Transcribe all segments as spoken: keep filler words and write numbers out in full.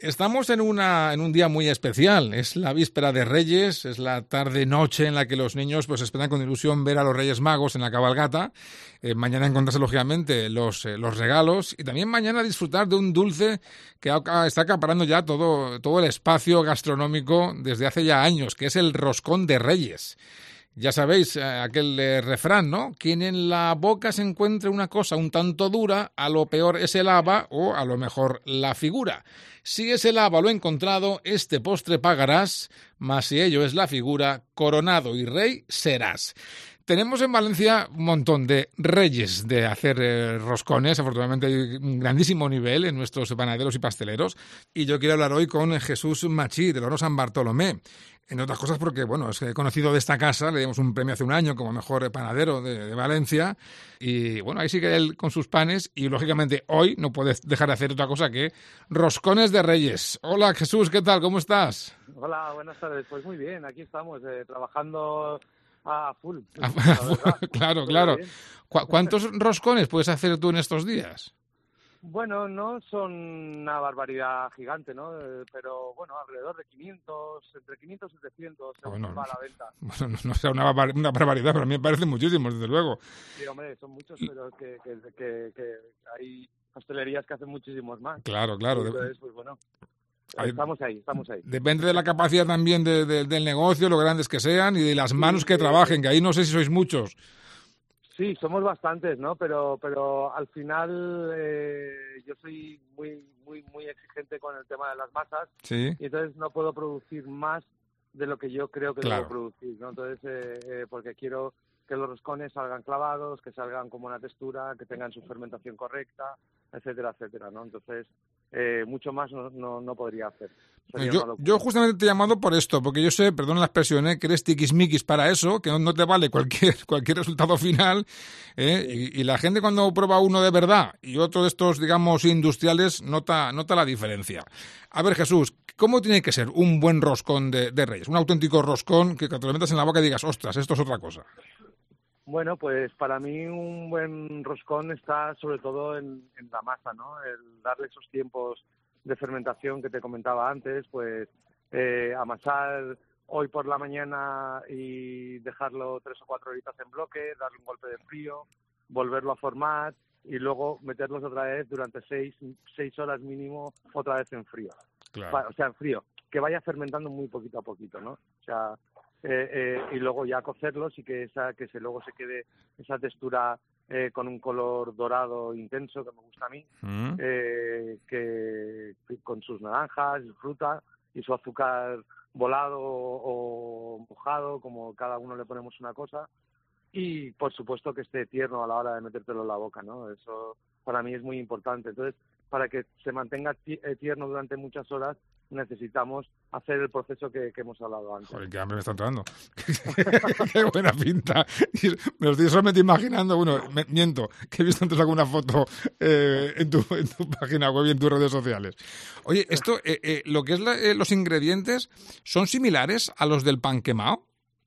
Estamos en una en un día muy especial. Es la víspera de Reyes, es la tarde-noche en la que los niños pues esperan con ilusión ver a los Reyes Magos en la cabalgata. Eh, mañana encontrarse, lógicamente, los, eh, los regalos. Y también mañana disfrutar de un dulce que ha- está acaparando ya todo, todo el espacio gastronómico desde hace ya años, que es el roscón de Reyes. Ya sabéis, eh, aquel eh, refrán, ¿no? Quien en la boca se encuentre una cosa un tanto dura, a lo peor es el haba o a lo mejor la figura. Si es el haba lo encontrado, este postre pagarás, mas si ello es la figura, coronado y rey serás. Tenemos en Valencia un montón de reyes de hacer eh, roscones. Afortunadamente hay un grandísimo nivel en nuestros panaderos y pasteleros. Y yo quiero hablar hoy con Jesús Machí, del Horno San Bartolomé. En otras cosas porque, bueno, es que he conocido de esta casa, le dimos un premio hace un año como mejor panadero de, de Valencia. Y, bueno, ahí sigue él con sus panes. Y, lógicamente, hoy no puedes dejar de hacer otra cosa que roscones de Reyes. Hola, Jesús, ¿qué tal? ¿Cómo estás? Hola, buenas tardes. Pues muy bien, aquí estamos eh, trabajando a full, Ah, la verdad. Claro, Todo claro. bien. ¿Cu- ¿Cuántos roscones puedes hacer tú en estos días? Bueno, no son una barbaridad gigante, ¿no? Eh, pero bueno, alrededor de quinientos, entre quinientos y setecientos, Ah, según Bueno, va a la venta. bueno, no, no sea una, barbar- una barbaridad, pero a mí me parece muchísimo, desde luego. Sí, hombre, son muchos, pero que, que, que, que hay pastelerías que hacen muchísimos más. Claro, Y claro. de- entonces, pues bueno, hay- estamos ahí, estamos ahí. depende de la capacidad también de- de- del negocio, lo grandes que sean, y de las manos Sí, que de, trabajen, que ahí no sé si sois muchos. Sí, somos bastantes, ¿no? Pero, pero al final eh, yo soy muy, muy, muy exigente con el tema de las masas Sí, y entonces no puedo producir más de lo que yo creo que debo claro. producir, ¿no? Entonces, eh, eh, porque quiero que los roscones salgan clavados, que salgan con buena textura, que tengan su fermentación correcta, etcétera, etcétera, ¿no? Entonces, eh, mucho más no, no, no podría hacer. Sería Yo, una yo locura. justamente te he llamado por esto, porque yo sé, perdón la expresión, ¿eh? que eres tiquismiquis para eso, que no, no te vale cualquier, cualquier resultado final, ¿eh? Sí. y, y la gente cuando prueba uno de verdad y otro de estos, digamos, industriales, nota, nota la diferencia. A ver, Jesús, ¿cómo tiene que ser un buen roscón de, de Reyes? Un auténtico roscón que cuando te lo metas en la boca y digas, ostras, esto es otra cosa. Bueno, pues para mí un buen roscón está sobre todo en, en la masa, ¿no? El darle esos tiempos de fermentación que te comentaba antes, pues eh, amasar hoy por la mañana y dejarlo tres o cuatro horitas en bloque, darle un golpe de frío, volverlo a formar y luego meterlos otra vez durante seis, seis horas mínimo otra vez en frío. Claro. Pa- O sea, en frío, que vaya fermentando muy poquito a poquito, ¿no? O sea, eh, eh, y luego ya cocerlos y que esa que se luego se quede esa textura eh, con un color dorado intenso que me gusta a mí, Mm. eh, que, que con sus naranjas, fruta y su azúcar volado o, o mojado, como cada uno le ponemos una cosa, y por supuesto que esté tierno a la hora de metértelo en la boca, ¿no? Eso para mí es muy importante. Entonces, para que se mantenga ti- eh, tierno durante muchas horas, necesitamos hacer el proceso que, que hemos hablado antes. Joder, qué hambre me está entrando. Qué buena pinta. Y me lo estoy solamente imaginando. Bueno, me- miento, que he visto antes alguna foto eh, en, tu, en tu página web y en tus redes sociales. Oye, esto, eh, eh, lo que es la- eh, los ingredientes, ¿son similares a los del pan quemado?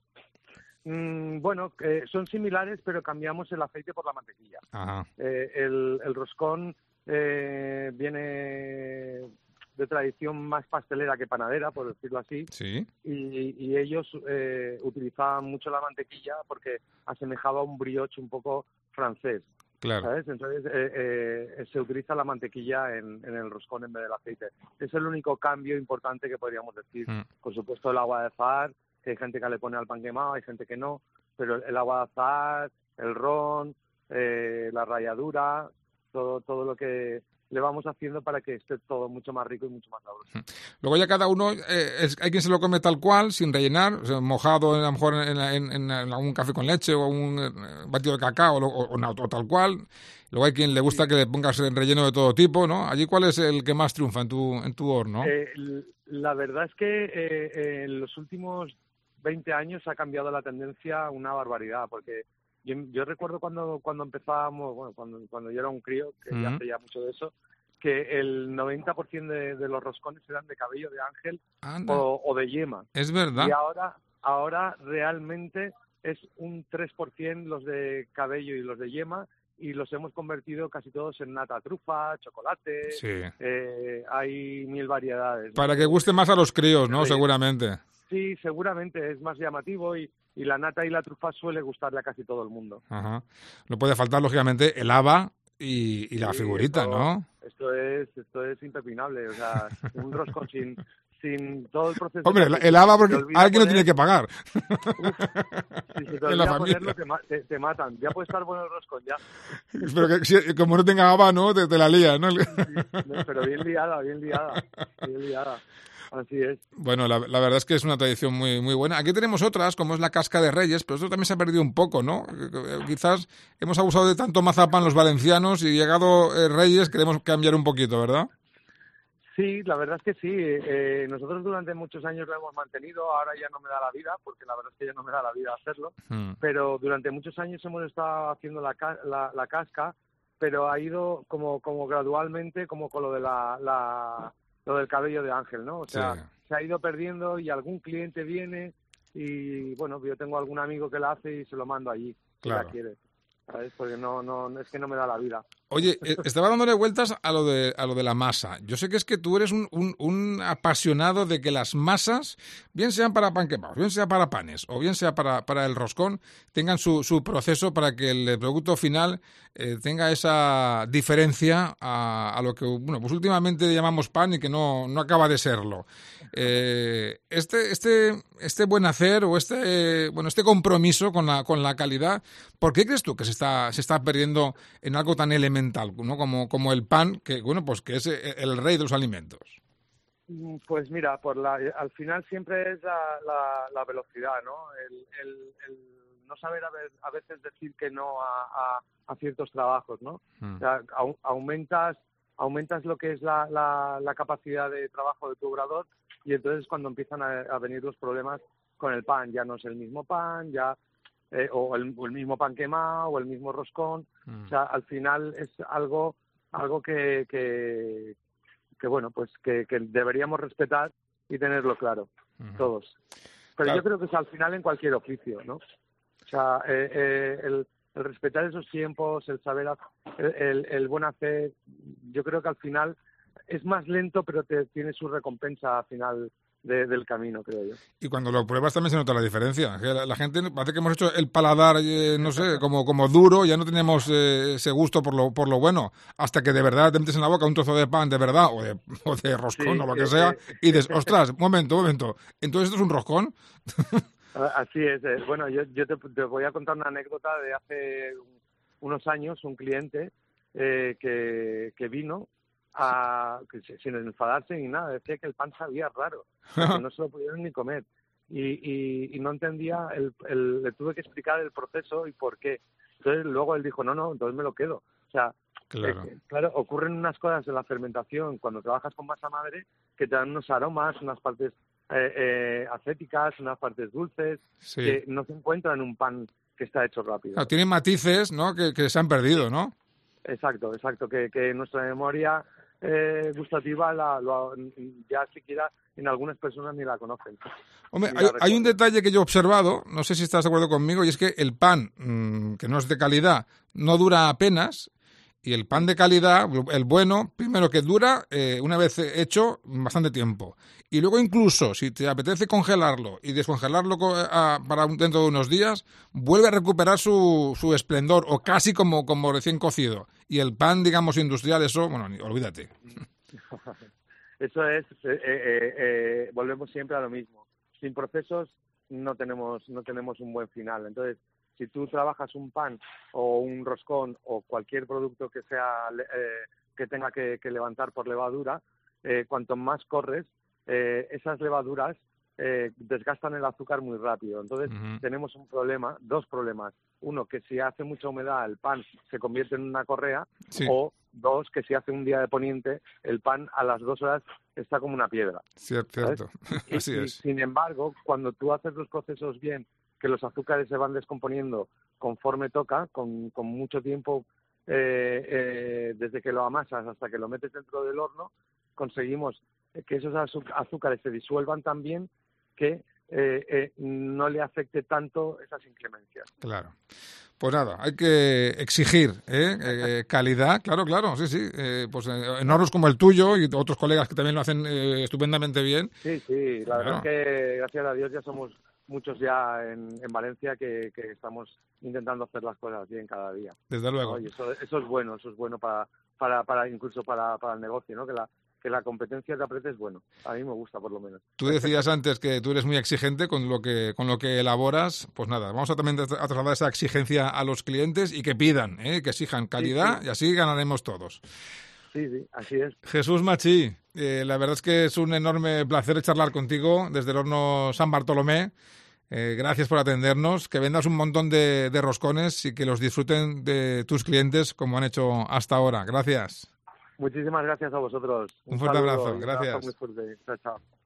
Mm, bueno, eh, son similares, pero cambiamos el aceite por la mantequilla. Ajá. Eh, el, el roscón eh, viene de tradición más pastelera que panadera, por decirlo así, Sí, y, y ellos eh, utilizaban mucho la mantequilla porque asemejaba a un brioche un poco francés, claro. ¿sabes? Entonces eh, eh, se utiliza la mantequilla en, en el roscón en vez del aceite. Es el único cambio importante que podríamos decir. Mm. Por supuesto el agua de azahar, que hay gente que le pone al pan quemado, hay gente que no, pero el agua de azahar, el ron, eh, la ralladura, todo, todo lo que le vamos haciendo para que esté todo mucho más rico y mucho más sabroso. Luego ya cada uno, eh, es- hay quien se lo come tal cual, sin rellenar, o sea, mojado a lo mejor en, en, en- en algún café con leche o un eh, batido de cacao o, lo- o- o o tal cual. Luego hay quien le gusta Sí. que le pongas el relleno de todo tipo, ¿no? ¿Allí cuál es el que más triunfa en tu, en tu horno? Eh, l- la verdad es que eh, eh, en los últimos veinte años ha cambiado la tendencia una barbaridad, porque yo, yo recuerdo cuando cuando empezábamos, bueno, cuando, cuando yo era un crío, que ya Mm. hace ya mucho de eso, que el noventa por ciento de, de los roscones eran de cabello de ángel Anda, o, o de yema. es Y verdad. ahora, ahora realmente es un tres por ciento los de cabello y los de yema y los hemos convertido casi todos en nata trufa, chocolate, Sí. eh, hay mil variedades, ¿no? Para que guste más a los críos, ¿no? Seguramente. Sí, seguramente es más llamativo y, y la nata y la trufa suele gustarle a casi todo el mundo. Ajá. No puede faltar, lógicamente, el haba y, y Sí, la figurita, esto, ¿no? Esto es, esto es impepinable, o sea, un roscón sin, sin todo el proceso. Hombre, porque el haba si porque alguien lo tiene que pagar. Uf, si se te En la olvida familia. ponerlo, te, ma- te, te matan. Ya puede estar bueno el roscón, ya. Pero que si- como no tenga haba, ¿no? Te, te la lía, ¿no? Sí, no, pero bien liada, bien liada, bien liada. Así es. Bueno, la, la verdad es que es una tradición muy muy buena. Aquí tenemos otras, como es la casca de Reyes, pero esto también se ha perdido un poco, ¿no? Quizás hemos abusado de tanto mazapán los valencianos y llegado eh, Reyes queremos cambiar un poquito, ¿verdad? Sí, la verdad es que sí. Eh, nosotros durante muchos años lo hemos mantenido. Ahora ya no me da la vida, porque la verdad es que ya no me da la vida hacerlo. Mm. Pero durante muchos años hemos estado haciendo la, ca- la, la casca, pero ha ido como, como gradualmente, como con lo de la, la lo del cabello de ángel, ¿no? O sea, Sí. se ha ido perdiendo y algún cliente viene y, bueno, yo tengo algún amigo que la hace y se lo mando allí, si Claro. la quiere, ¿sabes? Porque no, no, es que no me da la vida. Oye, eh, estaba dándole vueltas a lo de a lo de la masa. Yo sé que es que tú eres un, un, un apasionado de que las masas, bien sean para panquebaos, bien sea para panes o bien sea para, para el roscón, tengan su, su proceso para que el producto final eh, tenga esa diferencia a, a lo que bueno, pues últimamente llamamos pan y que no, no acaba de serlo. Eh, este, este, este buen hacer o este, bueno, este compromiso con la, con la calidad, ¿por qué crees tú que se está, se está perdiendo en algo tan elemental, ¿no? como, como el pan, que bueno, pues que es el rey de los alimentos? Pues mira, por la, al final siempre es la, la, la velocidad, ¿no? El, el, el no saber a, ver, a veces decir que no a, a, a ciertos trabajos, ¿no? Mm. O sea, au, aumentas aumentas lo que es la, la, la capacidad de trabajo de tu obrador y entonces cuando empiezan a, a venir los problemas con el pan, ya no es el mismo pan, ya eh, o, el, o el mismo pan quemado o el mismo roscón, Mm. o sea, al final es algo algo que, que que bueno, pues que, que deberíamos respetar y tenerlo claro, Uh-huh. todos. Pero Claro. yo creo que es al final en cualquier oficio, ¿no? O sea, eh, eh, el, el respetar esos tiempos, el saber, ha- el, el, el buen hacer, yo creo que al final es más lento, pero te tiene su recompensa al final de, del camino, creo yo. Y cuando lo pruebas también se nota la diferencia. Que La, la gente parece que hemos hecho el paladar, eh, no sé, como, como duro, ya no tenemos eh, ese gusto por lo, por lo bueno, hasta que de verdad te metes en la boca un trozo de pan de verdad, o de, o de roscón, Sí, o lo que eh, sea, eh, y dices, ostras, un momento, un momento, ¿entonces esto es un roscón? así es. eh. Bueno, yo, yo te, te voy a contar una anécdota de hace unos años, un cliente eh, que, que vino a, que se- sin enfadarse ni nada, decía que el pan sabía raro, o sea, que no se lo pudieron ni comer. Y, y, y no entendía, el, el, le tuve que explicar el proceso y por qué. Entonces luego él dijo, no, no, entonces me lo quedo. O sea, Claro. eh, claro, ocurren unas cosas en la fermentación cuando trabajas con masa madre que te dan unos aromas, unas partes eh, eh, acéticas, unas partes dulces, Sí. que no se encuentran en un pan que está hecho rápido. Claro, tiene matices, ¿no? Que, que se han perdido, ¿no? Exacto, exacto, que, que nuestra memoria eh, gustativa la, lo, ya siquiera en algunas personas ni la conocen. Hombre, ni hay, la hay un recuerdan. detalle que yo he observado, no sé si estás de acuerdo conmigo, y es que el pan, mmm, que no es de calidad, no dura apenas, y el pan de calidad, el bueno, primero que dura, eh, una vez hecho, bastante tiempo. Y luego incluso, si te apetece congelarlo y descongelarlo co- a- para un- dentro de unos días, vuelve a recuperar su, su esplendor, o casi como, como recién cocido. Y el pan, digamos, industrial, eso, bueno, ni- olvídate. Eso es, eh, eh, eh, volvemos siempre a lo mismo. Sin procesos no tenemos, no tenemos un buen final. Entonces, si tú trabajas un pan o un roscón o cualquier producto que sea eh, que tenga que, que levantar por levadura, eh, cuanto más corres, eh, esas levaduras eh, desgastan el azúcar muy rápido. Entonces, Ujú. tenemos un problema, dos problemas. Uno, que si hace mucha humedad el pan se convierte en una correa, Sí, o dos, que si hace un día de poniente, el pan a las dos horas está como una piedra. cier- ¿Sabes? cierto. Y, Así y, es. sin embargo, cuando tú haces los procesos bien, que los azúcares se van descomponiendo conforme toca, con, con mucho tiempo eh, eh, desde que lo amasas hasta que lo metes dentro del horno, conseguimos que esos azu- azúcares se disuelvan tan bien que eh, eh, no le afecte tanto esas inclemencias. Claro. Pues nada, hay que exigir ¿eh? Eh, calidad, claro, claro, sí, sí. Eh, pues en hornos como el tuyo y otros colegas que también lo hacen eh, estupendamente bien. Sí, sí, la Claro. verdad es que gracias a Dios ya somos muchos ya en, en Valencia que, que estamos intentando hacer las cosas bien cada día. Desde luego. ¿No? Y eso, eso es bueno, eso es bueno para, para, para incluso para, para el negocio, ¿no? Que la, que la competencia te apriete es bueno. A mí me gusta, por lo menos. Tú decías antes que tú eres muy exigente con lo que con lo que elaboras. Pues nada, vamos a también a trasladar esa exigencia a los clientes y que pidan, ¿eh? Que exijan calidad, sí, sí. Y así ganaremos todos. Sí, sí, así es. Jesús Machí, eh, la verdad es que es un enorme placer charlar contigo desde el horno San Bartolomé. Eh, gracias por atendernos, que vendas un montón de, de roscones y que los disfruten de tus clientes como han hecho hasta ahora. Gracias. Muchísimas gracias a vosotros. Un, un fuerte saludo abrazo. y Gracias. Un abrazo muy fuerte. Chao, chao.